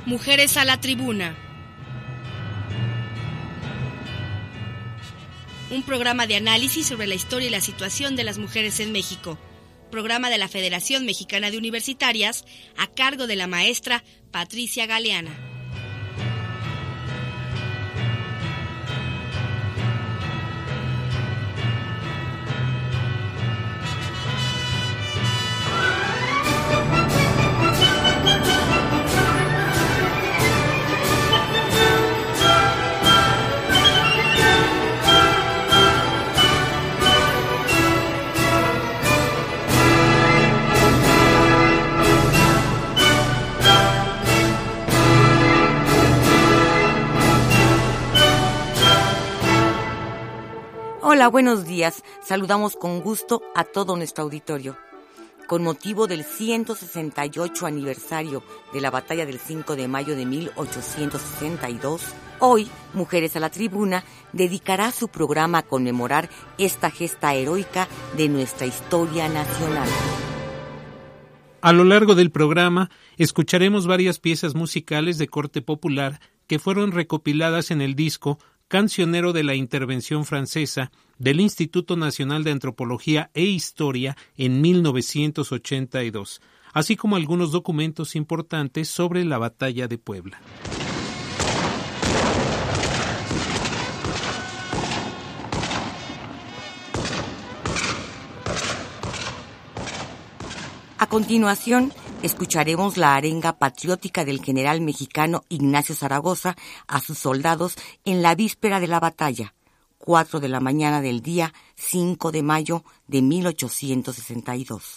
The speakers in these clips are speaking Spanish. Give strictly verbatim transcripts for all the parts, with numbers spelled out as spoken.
Mujeres a la Tribuna. Un programa de análisis sobre la historia y la situación de las mujeres en México. Programa de la Federación Mexicana de Universitarias a cargo de la maestra Patricia Galeana. Hola, buenos días. Saludamos con gusto a todo nuestro auditorio. Con motivo del ciento sesenta y ocho aniversario de la Batalla del cinco de mayo de mil ochocientos sesenta y dos, hoy, Mujeres a la Tribuna dedicará su programa a conmemorar esta gesta heroica de nuestra historia nacional. A lo largo del programa, escucharemos varias piezas musicales de corte popular que fueron recopiladas en el disco Cancionero de la Intervención Francesa del Instituto Nacional de Antropología e Historia en mil novecientos ochenta y dos, así como algunos documentos importantes sobre la Batalla de Puebla. A continuación, escucharemos la arenga patriótica del general mexicano Ignacio Zaragoza a sus soldados en la víspera de la batalla, cuatro de la mañana del día cinco de mayo de mil ochocientos sesenta y dos.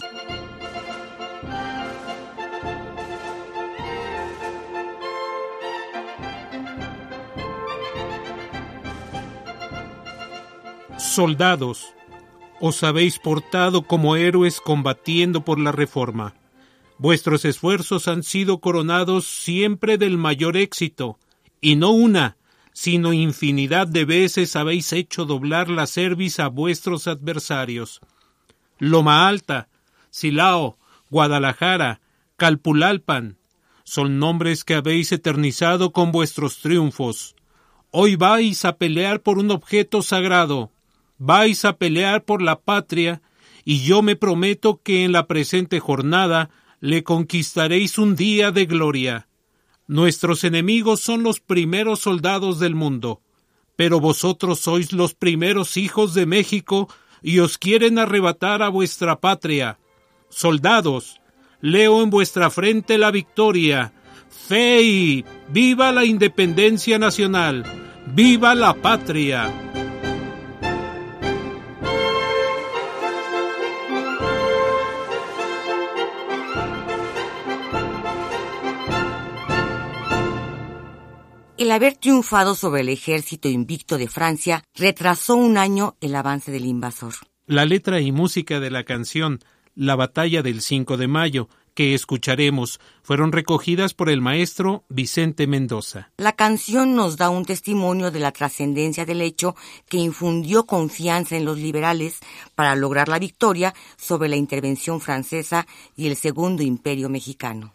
Soldados, os habéis portado como héroes combatiendo por la Reforma. Vuestros esfuerzos han sido coronados siempre del mayor éxito, y no una, sino infinidad de veces habéis hecho doblar la cerviz a vuestros adversarios. Loma Alta, Silao, Guadalajara, Calpulalpan, son nombres que habéis eternizado con vuestros triunfos. Hoy vais a pelear por un objeto sagrado, vais a pelear por la patria, y yo me prometo que en la presente jornada le conquistaréis un día de gloria. Nuestros enemigos son los primeros soldados del mundo, pero vosotros sois los primeros hijos de México y os quieren arrebatar a vuestra patria. Soldados, leo en vuestra frente la victoria. ¡Fey! ¡Viva la independencia nacional! ¡Viva la patria! El haber triunfado sobre el ejército invicto de Francia retrasó un año el avance del invasor. La letra y música de la canción La Batalla del cinco de mayo, que escucharemos, fueron recogidas por el maestro Vicente Mendoza. La canción nos da un testimonio de la trascendencia del hecho que infundió confianza en los liberales para lograr la victoria sobre la intervención francesa y el Segundo Imperio Mexicano.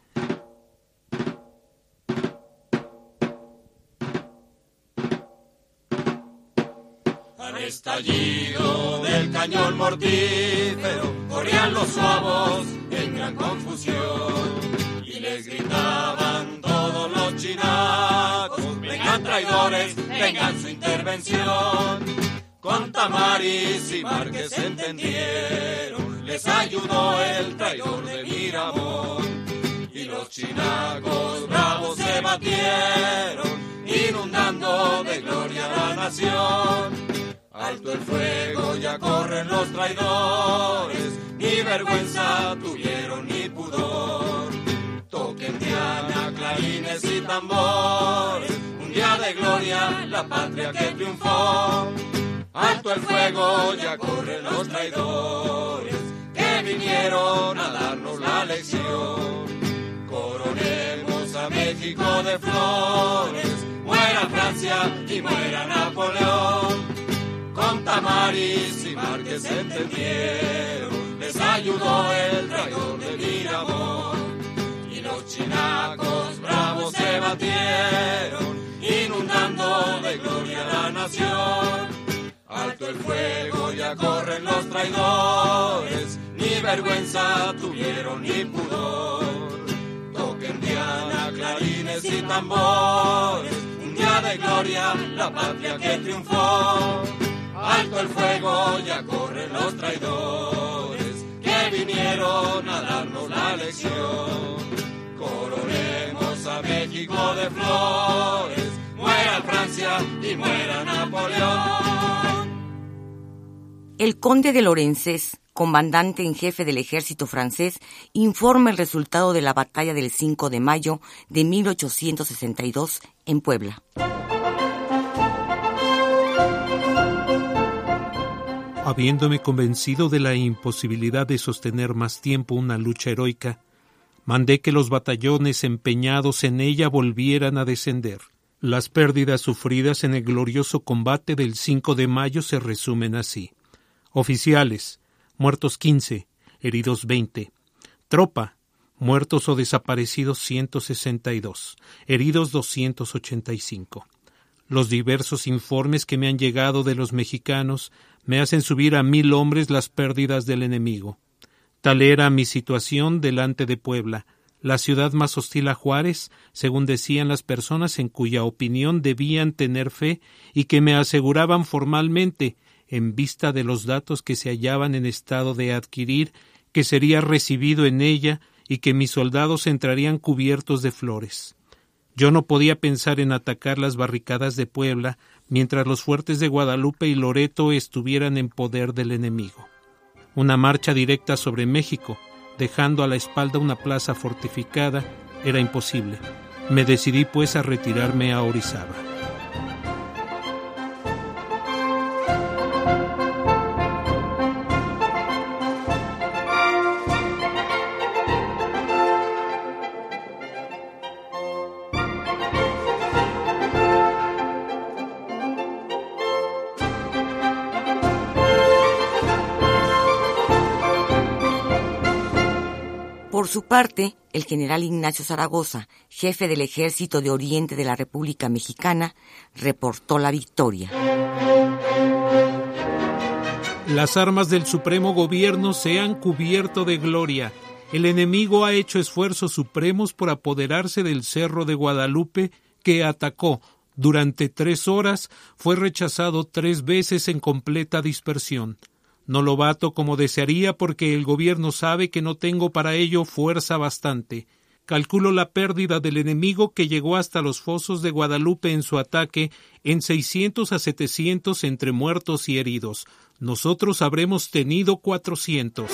Estallido del cañón mortífero, corrían los suavos en gran confusión y les gritaban todos los chinacos: vengan traidores, vengan su intervención. Con Tamariz y Márquez se entendieron, les ayudó el traidor de Miramón, y los chinacos bravos se batieron, inundando de gloria a la nación. Alto el fuego, ya corren los traidores, ni vergüenza tuvieron ni pudor. Toquen diana, clarines y tambores, un día de gloria, la patria que triunfó. Alto el fuego, ya corren los traidores, que vinieron a darnos la lección. Coronemos a México de flores, muera Francia y muera Napoleón. Con Tamariz y Márquez se entendieron, les ayudó el traidor de Miramón, y los los chinacos bravos se batieron, inundando de gloria la nación. Alto el fuego, ya corren los traidores, ni vergüenza tuvieron ni pudor. Toquen diana, clarines y tambores, un día de gloria, la patria que triunfó. Alto el fuego, ya corren los traidores, que vinieron a darnos la lección. Coronemos a México de flores, muera Francia y muera Napoleón. El conde de Lorenzés, comandante en jefe del ejército francés, informa el resultado de la batalla del cinco de mayo de mil ochocientos sesenta y dos en Puebla. Habiéndome convencido de la imposibilidad de sostener más tiempo una lucha heroica, mandé que los batallones empeñados en ella volvieran a descender. Las pérdidas sufridas en el glorioso combate del cinco de mayo se resumen así. Oficiales, muertos quince, heridos veinte. Tropa, muertos o desaparecidos ciento sesenta y dos, heridos doscientos ochenta y cinco. Los diversos informes que me han llegado de los mexicanos me hacen subir a mil hombres las pérdidas del enemigo. Tal era mi situación delante de Puebla, la ciudad más hostil a Juárez, según decían las personas en cuya opinión debían tener fe y que me aseguraban formalmente, en vista de los datos que se hallaban en estado de adquirir, que sería recibido en ella y que mis soldados entrarían cubiertos de flores. Yo no podía pensar en atacar las barricadas de Puebla mientras los fuertes de Guadalupe y Loreto estuvieran en poder del enemigo. Una marcha directa sobre México, dejando a la espalda una plaza fortificada, era imposible. Me decidí pues a retirarme a Orizaba. Por su parte, el general Ignacio Zaragoza, jefe del Ejército de Oriente de la República Mexicana, reportó la victoria. Las armas del Supremo Gobierno se han cubierto de gloria. El enemigo ha hecho esfuerzos supremos por apoderarse del Cerro de Guadalupe, que atacó durante tres horas, fue rechazado tres veces en completa dispersión. No lo bato como desearía porque el gobierno sabe que no tengo para ello fuerza bastante. Calculo la pérdida del enemigo que llegó hasta los fosos de Guadalupe en su ataque en seiscientos a setecientos entre muertos y heridos. Nosotros habremos tenido cuatrocientos.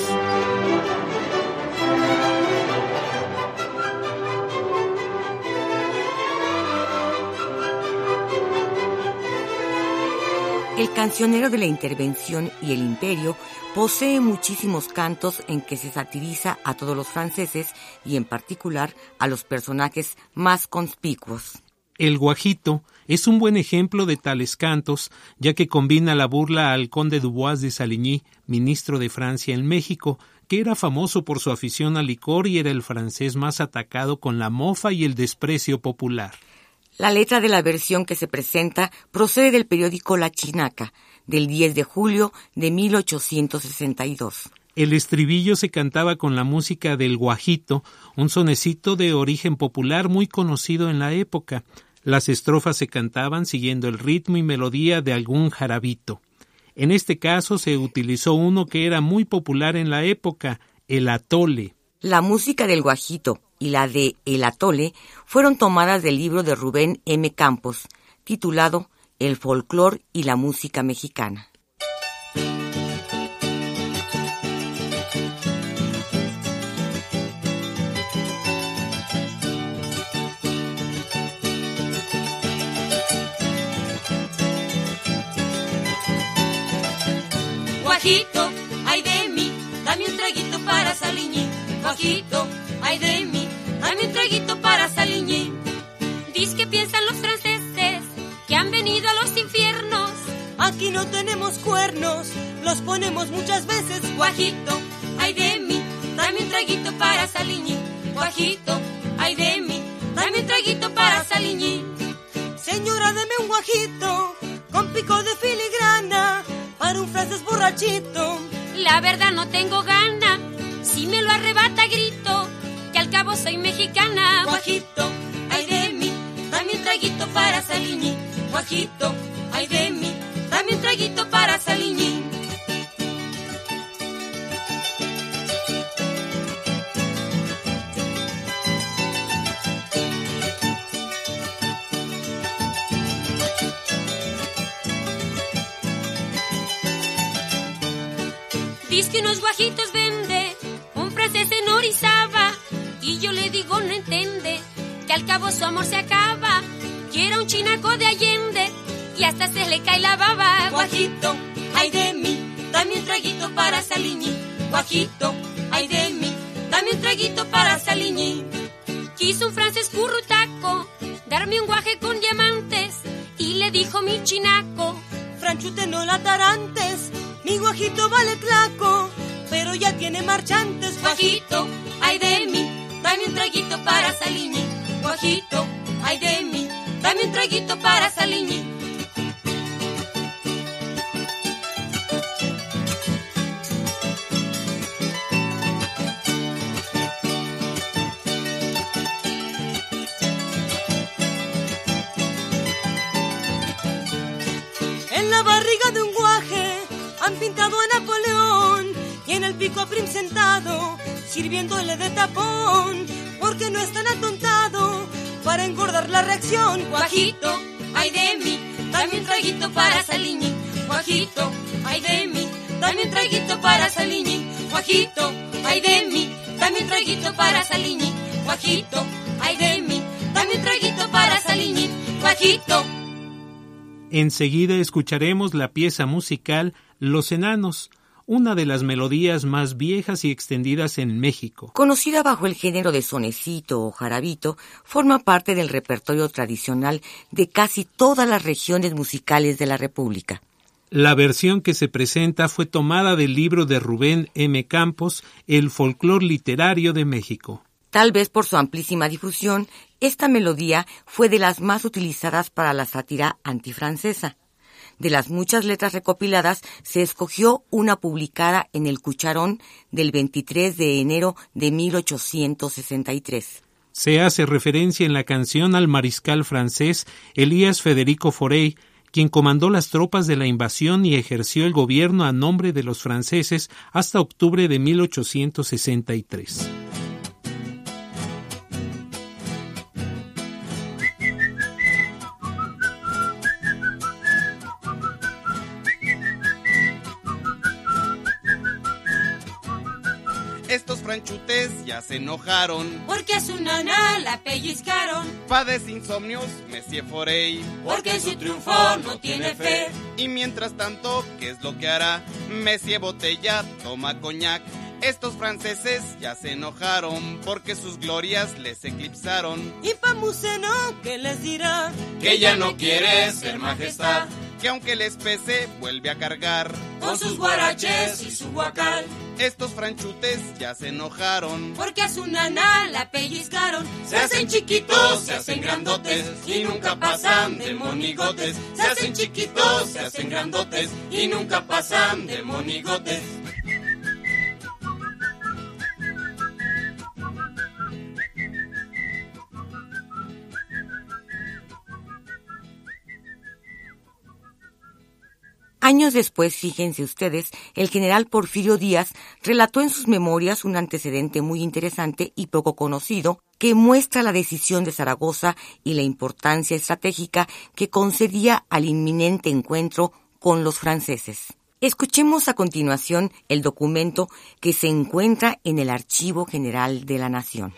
El cancionero de la Intervención y el Imperio posee muchísimos cantos en que se satiriza a todos los franceses y en particular a los personajes más conspicuos. El Guajito es un buen ejemplo de tales cantos, ya que combina la burla al conde Dubois de Saligny, ministro de Francia en México, que era famoso por su afición al licor y era el francés más atacado con la mofa y el desprecio popular. La letra de la versión que se presenta procede del periódico La Chinaca, del diez de julio de mil ochocientos sesenta y dos. El estribillo se cantaba con la música del Guajito, un sonecito de origen popular muy conocido en la época. Las estrofas se cantaban siguiendo el ritmo y melodía de algún jarabito. En este caso se utilizó uno que era muy popular en la época, el atole. La música del Guajito y la de El Atole fueron tomadas del libro de Rubén M. Campos, titulado El folclor y la música mexicana. Guajito, ay de mí, dame un traguito para Saligny. Guajito, ay de mí, dame un traguito para Saligny. Diz que piensan los franceses que han venido a los infiernos. Aquí no tenemos cuernos, los ponemos muchas veces. Guajito, ay de mí, dame un traguito para Saligny. Guajito, ay ay de mí, dame un traguito para Saliñín. Señora, deme un guajito con pico de filigrana para un francés borrachito. La verdad no tengo gana, si me lo arrebata grito, que al cabo soy mexicana. Guajito, ay de mí, dame un traguito para Saliñín. guajito, ay de mí, dame un traguito para Saliñín. Dice que unos guajitos vende un francés en Orizaba, y yo le digo no entiende, que al cabo su amor se acaba. Quiero un chinaco de Allende y hasta se le cae la baba. guajito, ay de mí, dame un traguito para Saliñín. Guajito, ay de mí, dame un traguito para Saliñín. Quiso un francés currutaco darme un guaje con diamantes, y le dijo mi chinaco, Franchute, no la tarantes, mi guajito vale tlaco, pero ya tiene marchantes. Guajito, ay de mí, dame un traguito para Saliñín. Guajito, ay de mí, dame un traguito para Saliñín. en la barriga de un guaje han pintado a Napoleón, y en el pico a Prim sentado, sirviéndole de tapón, porque no es tan atontado para engordar la reacción. Guajito, ay de mí, dame un traguito para Saliñín. Guajito, ay de mí, dame un traguito para Saliñín. guajito, ay de mí, dame un traguito para Saliñín. guajito, ay de mí, dame un traguito para Saliñín. Guajito. Enseguida escucharemos la pieza musical Los Enanos, una de las melodías más viejas y extendidas en México. Conocida bajo el género de sonecito o jarabito, forma parte del repertorio tradicional de casi todas las regiones musicales de la República. La versión que se presenta fue tomada del libro de Rubén M. Campos, El folclor literario de México. Tal vez por su amplísima difusión, esta melodía fue de las más utilizadas para la sátira antifrancesa. De las muchas letras recopiladas, se escogió una publicada en El Cucharón del veintitrés de enero de mil ochocientos sesenta y tres. Se hace referencia en la canción al mariscal francés Elías Federico Fauré, quien comandó las tropas de la invasión y ejerció el gobierno a nombre de los franceses hasta octubre de mil ochocientos sesenta y tres. Estos franchutes ya se enojaron, Porque a su nana la pellizcaron, padece insomnios, Monsieur Fauré, porque en su triunfo no tiene fe. y mientras tanto, ¿qué es lo que hará? Monsieur Botella toma coñac. Estos franceses ya se enojaron, porque sus glorias les eclipsaron, y Pamuceno, ¿qué les dirá? Que ya no quiere ser majestad, que aunque les pese, vuelve a cargar. Con sus guaraches y su guacal, Estos franchutes ya se enojaron, porque a su nana la pellizcaron. se hacen chiquitos, se hacen grandotes y nunca pasan de monigotes. Se hacen chiquitos, se hacen grandotes y nunca pasan de monigotes. Años después, fíjense ustedes, el general Porfirio Díaz relató en sus memorias un antecedente muy interesante y poco conocido que muestra la decisión de Zaragoza y la importancia estratégica que concedía al inminente encuentro con los franceses. Escuchemos a continuación el documento que se encuentra en el Archivo General de la Nación.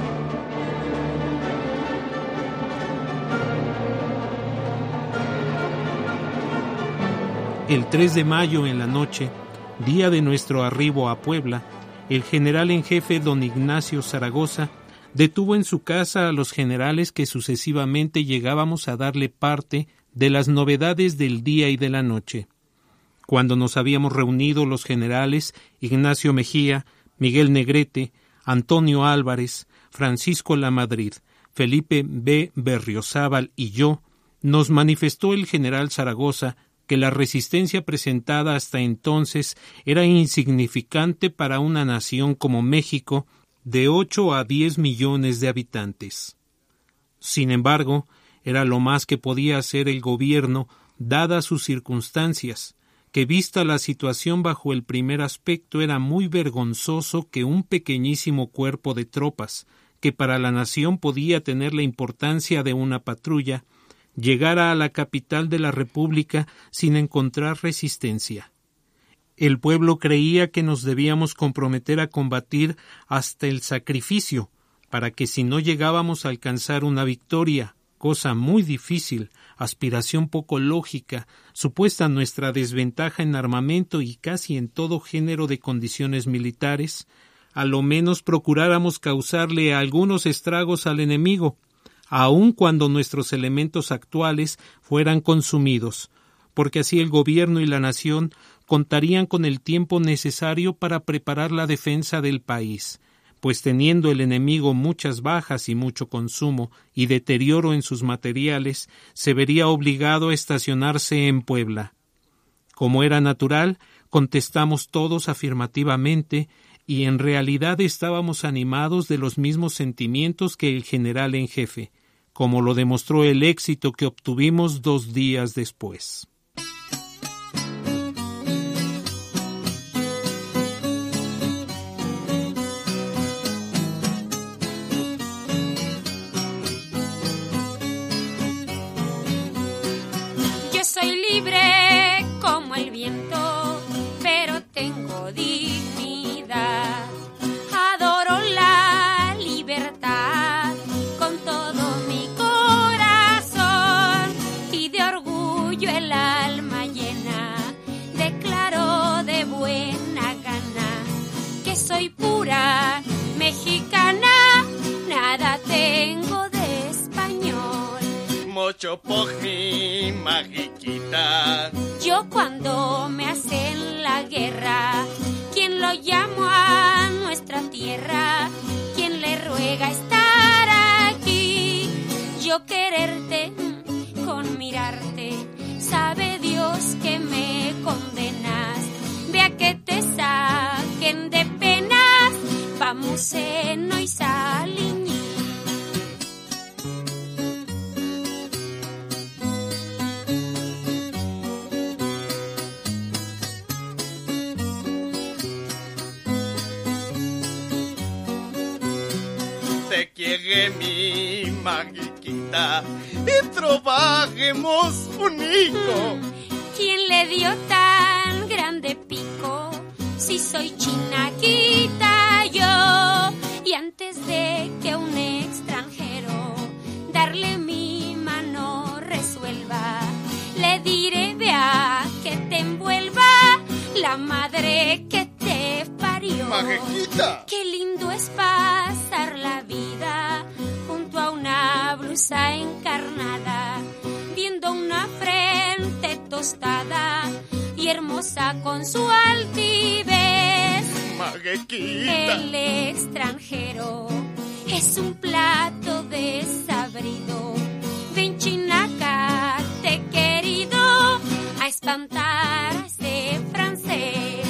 El tres de mayo en la noche, día de nuestro arribo a Puebla, el general en jefe don Ignacio Zaragoza detuvo en su casa a los generales que sucesivamente llegábamos a darle parte de las novedades del día y de la noche. Cuando nos habíamos reunido los generales Ignacio Mejía, Miguel Negrete, Antonio Álvarez, Francisco Lamadrid, Felipe B. Berriozábal y yo, nos manifestó el general Zaragoza que la resistencia presentada hasta entonces era insignificante para una nación como México de ocho a diez millones de habitantes. Sin embargo, era lo más que podía hacer el gobierno, dadas sus circunstancias, que vista la situación bajo el primer aspecto era muy vergonzoso que un pequeñísimo cuerpo de tropas, que para la nación podía tener la importancia de una patrulla, llegara a la capital de la República sin encontrar resistencia. El pueblo creía que nos debíamos comprometer a combatir hasta el sacrificio, para que si no llegábamos a alcanzar una victoria, cosa muy difícil, aspiración poco lógica, supuesta nuestra desventaja en armamento y casi en todo género de condiciones militares, a lo menos procuráramos causarle algunos estragos al enemigo, aun cuando nuestros elementos actuales fueran consumidos, porque así el gobierno y la nación contarían con el tiempo necesario para preparar la defensa del país, pues teniendo el enemigo muchas bajas y mucho consumo y deterioro en sus materiales, se vería obligado a estacionarse en Puebla. Como era natural, contestamos todos afirmativamente y en realidad estábamos animados de los mismos sentimientos que el general en jefe, como lo demostró el éxito que obtuvimos dos días después. Yo soy libre como el viento, pero tengo dignidad. Adoro la libertad con todo mi corazón y de orgullo el alma llena. Declaro de buena gana que soy pura mexicana, nada tengo de español. Mocho mi magiquita. Yo cuando me hacen la guerra, ¿quién lo llamo a nuestra tierra? ¿Quién le ruega estar aquí? Yo quererte con mirarte, sabe Dios que me condenas. Ve a que te saquen de penas, Pamuceno y Saliñí. Te quiere mi magiquita y trabajemos unico. ¿Quién le dio tan grande pico? Si soy chinaquita yo, y antes de que un extranjero darle mi mano resuelva, le diré vea que te envuelva la madre que te parió. Majquita. Qué lindo es pasar la vida junto a una blusa encarnada, viendo una frente tostada y hermosa con su altivez. Majquita. El extranjero es un plato desabrido. Ven chinaca, te querido, a espantar a ese francés.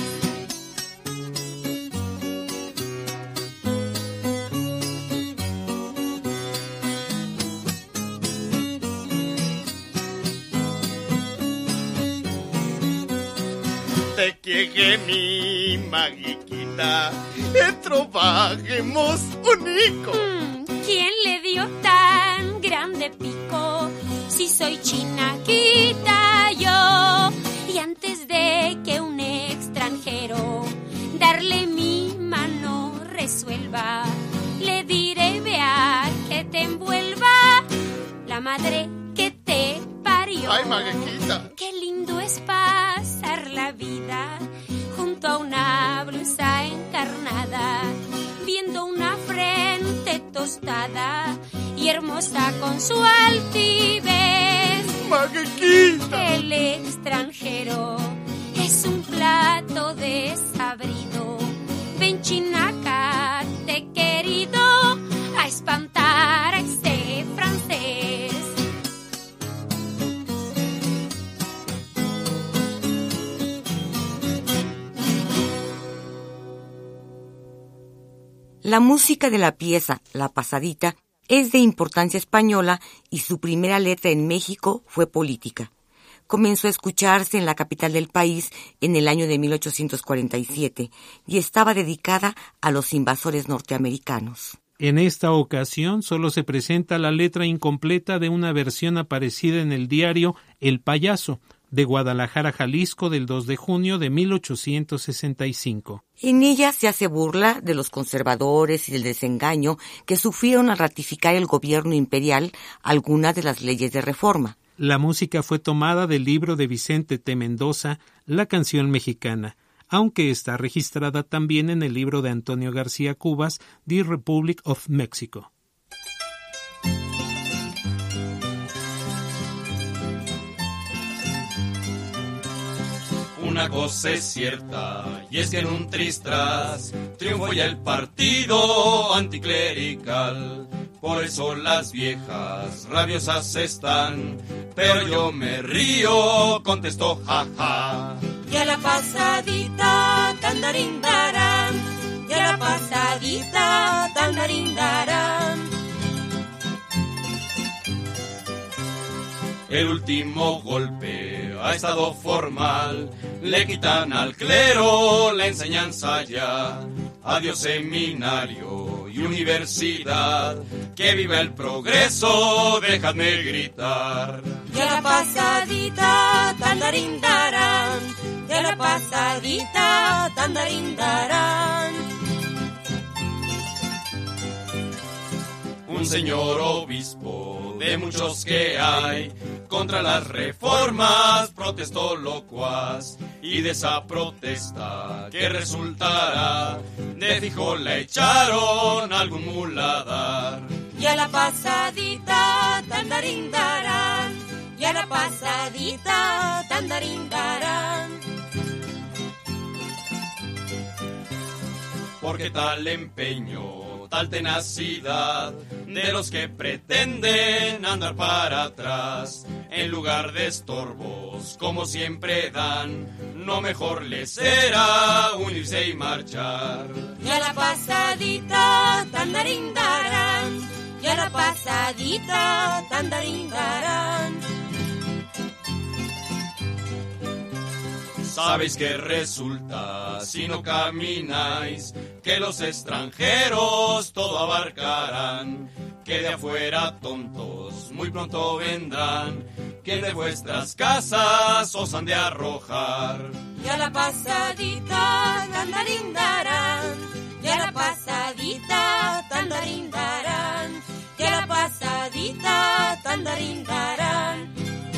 Te quiere mi magiquita y trabajemos unico. Mm, ¿quién le dio tan grande pico? Si soy chinaquita yo, y antes de que un extranjero darle mi mano resuelva, le diré vea que te envuelva la madre que te parió. Ay, Majquita. Qué lindo es pasar la vida junto a una blusa encarnada, viendo una frente tostada y hermosa con su altivez. Majquita. El extranjero es un plato desabrido. Ven chinaca, te La música de la pieza La Pasadita es de importancia española y su primera letra en México fue política. Comenzó a escucharse en la capital del país en el año de mil ochocientos cuarenta y siete y estaba dedicada a los invasores norteamericanos. En esta ocasión solo se presenta la letra incompleta de una versión aparecida en el diario El Payaso, de Guadalajara, Jalisco, del dos de junio de mil ochocientos sesenta y cinco. En ella se hace burla de los conservadores y del desengaño que sufrieron al ratificar el gobierno imperial algunas de las leyes de reforma. La música fue tomada del libro de Vicente T. Mendoza, La canción mexicana, aunque está registrada también en el libro de Antonio García Cubas, The Republic of Mexico. Una cosa es cierta, y es que en un tristras triunfó ya el partido anticlerical. Por eso las viejas rabiosas están, pero yo me río, contestó jaja. Y a la pasadita, tandarindarán, y a la pasadita, tandarindarán. El último golpe ha estado formal, le quitan al clero la enseñanza ya. Adiós seminario y universidad, que viva el progreso, déjame gritar. Y a la pasadita, tandarindarán, y a la pasadita, tandarindarán. Un señor obispo de muchos que hay, contra las reformas protestó locuaz, y de esa protesta que resultará, de fijo le echaron algún muladar. Y a la pasadita, tandarindarán, y a la pasadita, tandarindarán. Porque tal empeño, tal tenacidad de los que pretenden andar para atrás, en lugar de estorbos como siempre dan, no mejor les será unirse y marchar. Y a la pasadita, tandarindarán, y a la pasadita, tandarindarán. Sabéis que resulta, si no camináis, que los extranjeros todo abarcarán, que de afuera tontos muy pronto vendrán, que de vuestras casas os han de arrojar. Y a la pasadita, tandarindarán, y a la pasadita, tandarindarán, y a la pasadita, tandarindarán.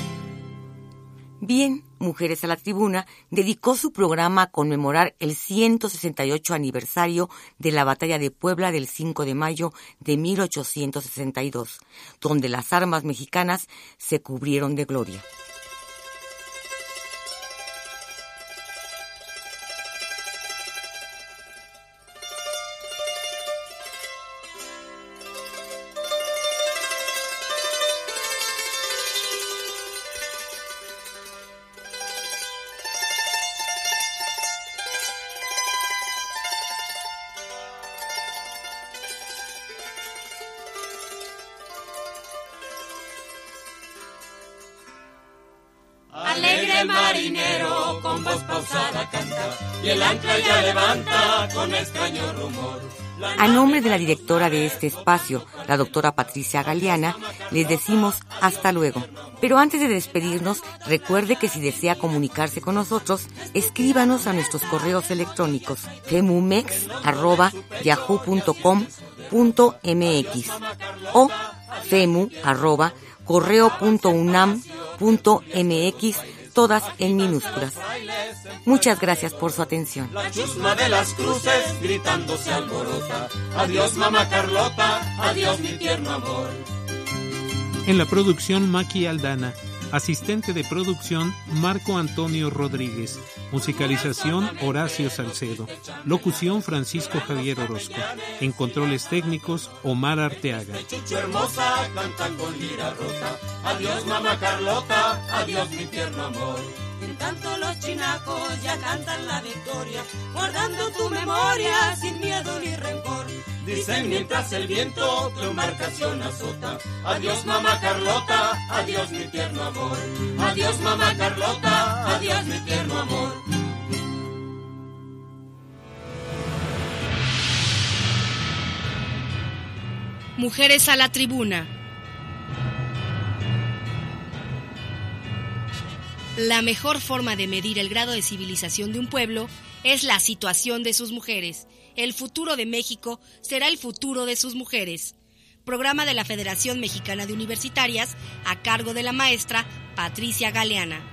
Bien, Mujeres a la Tribuna dedicó su programa a conmemorar el ciento sesenta y ocho aniversario de la Batalla de Puebla del cinco de mayo de mil ochocientos sesenta y dos, donde las armas mexicanas se cubrieron de gloria. Alegre el marinero con voz pausada canta, y el ancla ya levanta con extraño rumor. A nombre de la directora de este espacio, la doctora Patricia Galeana, les decimos hasta luego. Pero antes de despedirnos, recuerde que si desea comunicarse con nosotros, escríbanos a nuestros correos electrónicos femumex arroba yahoo punto com punto mx o femu arroba correo punto unam punto mx, todas en minúsculas. Muchas gracias por su atención. La chusma de las cruces gritando se alborota. Adiós, mamá Carlota, adiós, mi tierno amor. En la producción, Maki Aldana. Asistente de producción, Marco Antonio Rodríguez. Musicalización, Horacio Salcedo. Locución, Francisco Javier Orozco. En controles técnicos, Omar Arteaga. Chucho hermosa canta con lira rota. Adiós, mamá Carlota, adiós, mi tierno amor. tanto los chinacos ya cantan la victoria, guardando tu memoria sin miedo ni rencor. Dicen mientras el viento tu embarcación azota, adiós mamá Carlota, adiós mi tierno amor. Adiós mamá Carlota, adiós mi tierno amor. Mujeres a la tribuna. La mejor forma de medir el grado de civilización de un pueblo es la situación de sus mujeres. El futuro de México será el futuro de sus mujeres. Programa de la Federación Mexicana de Universitarias a cargo de la maestra Patricia Galeana.